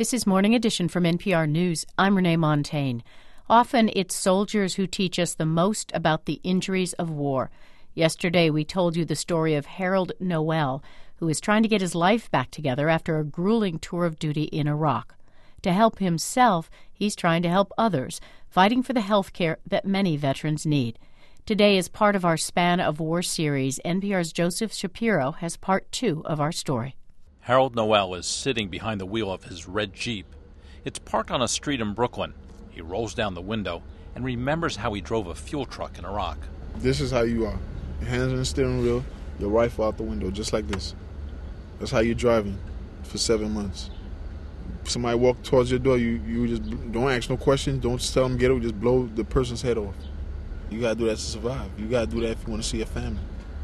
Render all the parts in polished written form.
This is Morning Edition from NPR News. I'm Renee Montaigne. Often it's soldiers who teach us the most about the injuries of war. Yesterday we told you the story of Harold Noel, who is trying to get his life back together after a grueling tour of duty in Iraq. To help himself, he's trying to help others, fighting for the health care that many veterans need. Today, as part of our Span of War series, NPR's Joseph Shapiro has part 2 of our story. Harold Noel is sitting behind the wheel of his red Jeep. It's parked on a street in Brooklyn. He rolls down the window and remembers how he drove a fuel truck in Iraq. This is how you are. Your hands on the steering wheel, your rifle out the window, just like this. That's how you're driving for 7 months. If somebody walk towards your door, you just don't ask no questions, don't tell them get up, just blow the person's head off. You gotta do that to survive. You gotta do that if you want to see your family.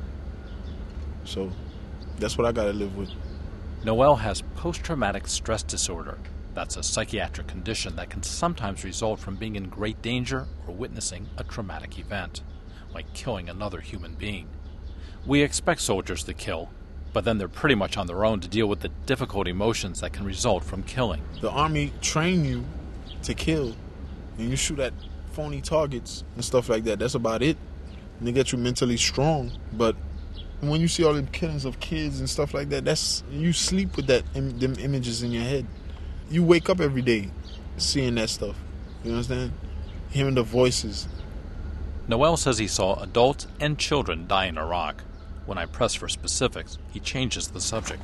So that's what I gotta live with. Noel has post-traumatic stress disorder. That's a psychiatric condition that can sometimes result from being in great danger or witnessing a traumatic event, like killing another human being. We expect soldiers to kill, but then they're pretty much on their own to deal with the difficult emotions that can result from killing. The Army train you to kill, and you shoot at phony targets and stuff like that. That's about it. And they get you mentally strong, but when you see all the killings of kids and stuff like that, that's you sleep with them images in your head. You wake up every day seeing that stuff. You understand? Hearing the voices. Noel says he saw adults and children die in Iraq. When I press for specifics, he changes the subject.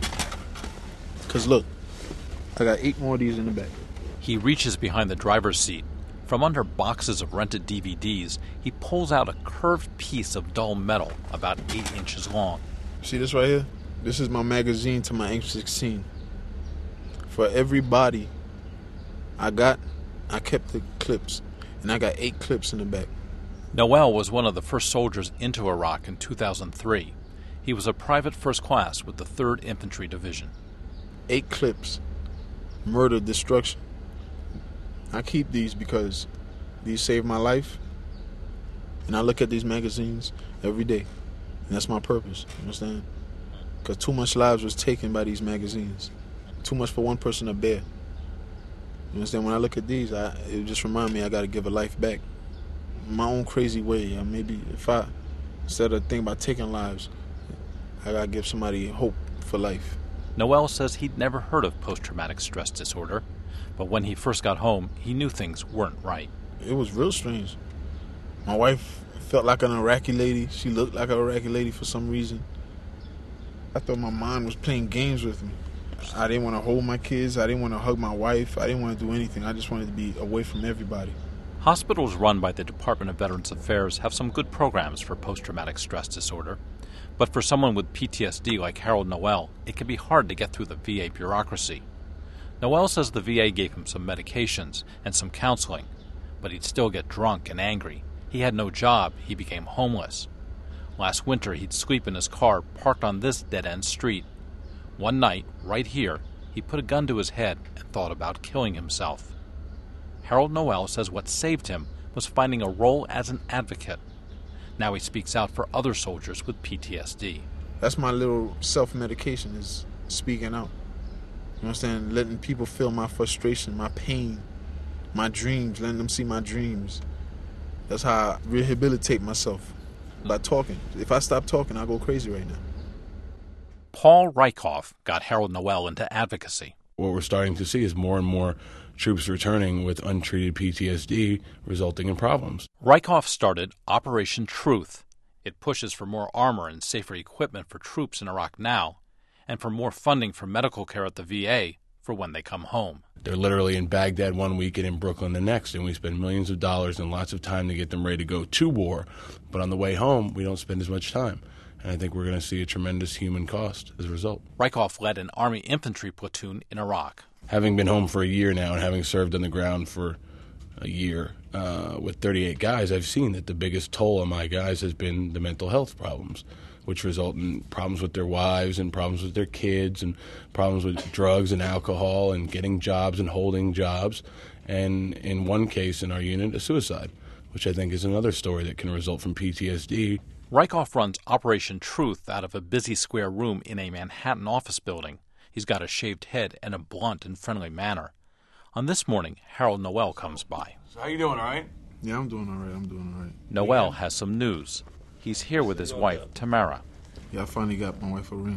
Because look, I got 8 more of these in the back. He reaches behind the driver's seat. From under boxes of rented DVDs, he pulls out a curved piece of dull metal about 8 inches long. See this right here? This is my magazine to my M16. For every body I kept the clips, and I got 8 clips in the back. Noel was one of the first soldiers into Iraq in 2003. He was a private first class with the 3rd Infantry Division. 8 clips. Murder, destruction. I keep these because these saved my life, and I look at these magazines every day, and that's my purpose. You understand? Because too much lives was taken by these magazines, too much for one person to bear. You understand? When I look at these, it just reminds me I got to give a life back, my own crazy way. Maybe instead of thinking about taking lives, I got to give somebody hope for life. Noel says he'd never heard of post-traumatic stress disorder. But when he first got home, he knew things weren't right. It was real strange. My wife felt like an Iraqi lady. She looked like an Iraqi lady for some reason. I thought my mind was playing games with me. I didn't want to hold my kids. I didn't want to hug my wife. I didn't want to do anything. I just wanted to be away from everybody. Hospitals run by the Department of Veterans Affairs have some good programs for post-traumatic stress disorder. But for someone with PTSD like Harold Noel, it can be hard to get through the VA bureaucracy. Noel says the VA gave him some medications and some counseling, but he'd still get drunk and angry. He had no job. He became homeless. Last winter, he'd sleep in his car parked on this dead-end street. One night, right here, he put a gun to his head and thought about killing himself. Harold Noel says what saved him was finding a role as an advocate. Now he speaks out for other soldiers with PTSD. That's my little self-medication, is speaking out. You understand? Letting people feel my frustration, my pain, my dreams, letting them see my dreams. That's how I rehabilitate myself, by talking. If I stop talking, I go crazy right now. Paul Rykoff got Harold Noel into advocacy. What we're starting to see is more and more troops returning with untreated PTSD, resulting in problems. Rykoff started Operation Truth. It pushes for more armor and safer equipment for troops in Iraq now, and for more funding for medical care at the VA for when they come home. They're literally in Baghdad one week and in Brooklyn the next, and we spend millions of dollars and lots of time to get them ready to go to war. But on the way home, we don't spend as much time. And I think we're going to see a tremendous human cost as a result. Rykoff led an Army infantry platoon in Iraq. Having been home for a year now and having served on the ground for a year with 38 guys, I've seen that the biggest toll on my guys has been the mental health problems, which result in problems with their wives and problems with their kids and problems with drugs and alcohol and getting jobs and holding jobs. And in one case in our unit, a suicide, which I think is another story that can result from PTSD. Rykoff runs Operation Truth out of a busy square room in a Manhattan office building. He's got a shaved head and a blunt and friendly manner. On this morning, Harold Noel comes by. So how you doing, all right? Yeah, I'm doing all right. Noel has some news. He's here with his wife, Tamara. Yeah, I finally got my wife a ring.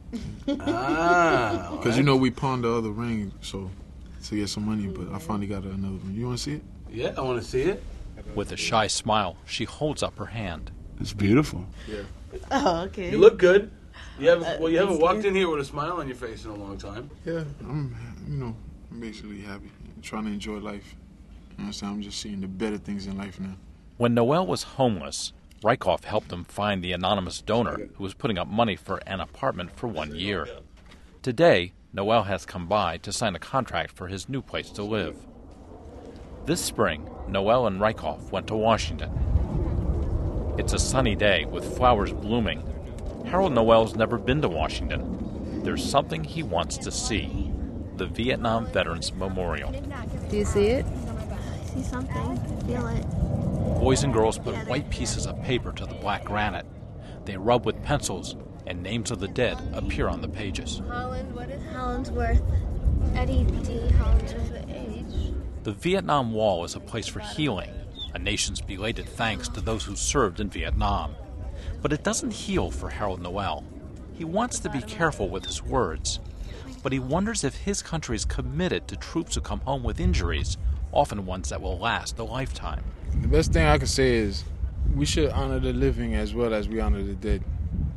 Ah. Because, we pawned the other ring to get some money, but I finally got her another ring. You want to see it? Yeah, I want to see it. With a shy smile, she holds up her hand. It's beautiful. Yeah. Oh, okay. You look good. You haven't walked in here with a smile on your face in a long time. Yeah, I'm basically happy. I'm trying to enjoy life. I'm just seeing the better things in life now. When Noel was homeless, Rykoff helped him find the anonymous donor who was putting up money for an apartment for 1 year. Today, Noel has come by to sign a contract for his new place to live. This spring, Noel and Rykoff went to Washington. It's a sunny day with flowers blooming. Harold Noel's never been to Washington. There's something he wants to see: the Vietnam Veterans Memorial. Do you see it? I see something. Feel it. Boys and girls put white pieces of paper to the black granite. They rub with pencils, and names of the dead appear on the pages. Holland, what is Hollandsworth? Eddie D. Hollandsworth age. The Vietnam Wall is a place for healing, a nation's belated thanks to those who served in Vietnam. But it doesn't heal for Harold Noel. He wants to be careful with his words, but he wonders if his country is committed to troops who come home with injuries, often ones that will last a lifetime. The best thing I can say is we should honor the living as well as we honor the dead.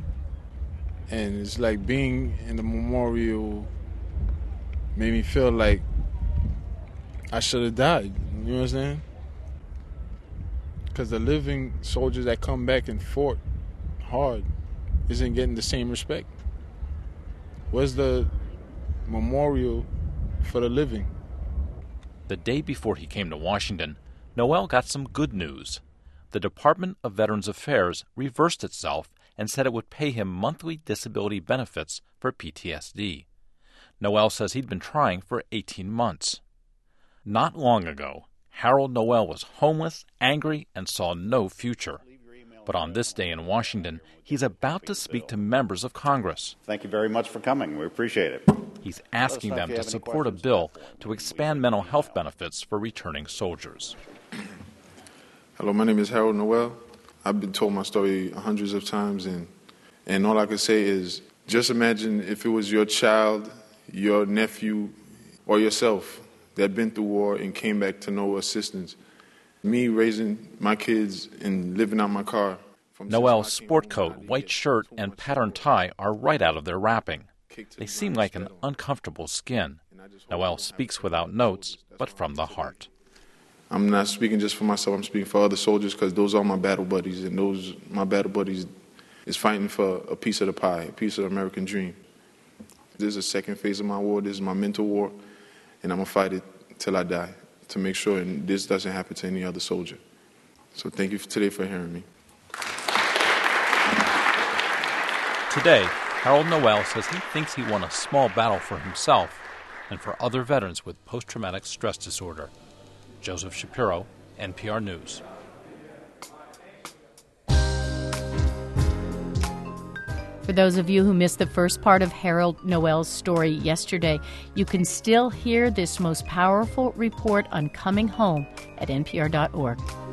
And it's like being in the memorial made me feel like I should have died. You know what I'm saying? Because the living soldiers that come back and fought hard isn't getting the same respect. Where's the memorial for the living? The day before he came to Washington, Noel got some good news. The Department of Veterans Affairs reversed itself and said it would pay him monthly disability benefits for PTSD. Noel says he'd been trying for 18 months. Not long ago, Harold Noel was homeless, angry, and saw no future. But on this day in Washington, he's about to speak to members of Congress. Thank you very much for coming. We appreciate it. He's asking them to support a bill to expand mental health benefits for returning soldiers. Hello, my name is Harold Noel. I've been told my story hundreds of times, and all I can say is just imagine if it was your child, your nephew, or yourself that had been through war and came back to no assistance. Me raising my kids and living out my car. Noel's sport coat, white shirt, and patterned tie are right out of their wrapping. They seem like an uncomfortable skin. Noel speaks without notes, but from the heart. I'm not speaking just for myself, I'm speaking for other soldiers because those are my battle buddies, and my battle buddies is fighting for a piece of the pie, a piece of the American dream. This is the second phase of my war, this is my mental war, and I'm going to fight it till I die to make sure this doesn't happen to any other soldier. So thank you today for hearing me. Today, Harold Noel says he thinks he won a small battle for himself and for other veterans with post-traumatic stress disorder. Joseph Shapiro, NPR News. For those of you who missed the first part of Harold Noel's story yesterday, you can still hear this most powerful report on coming home at npr.org.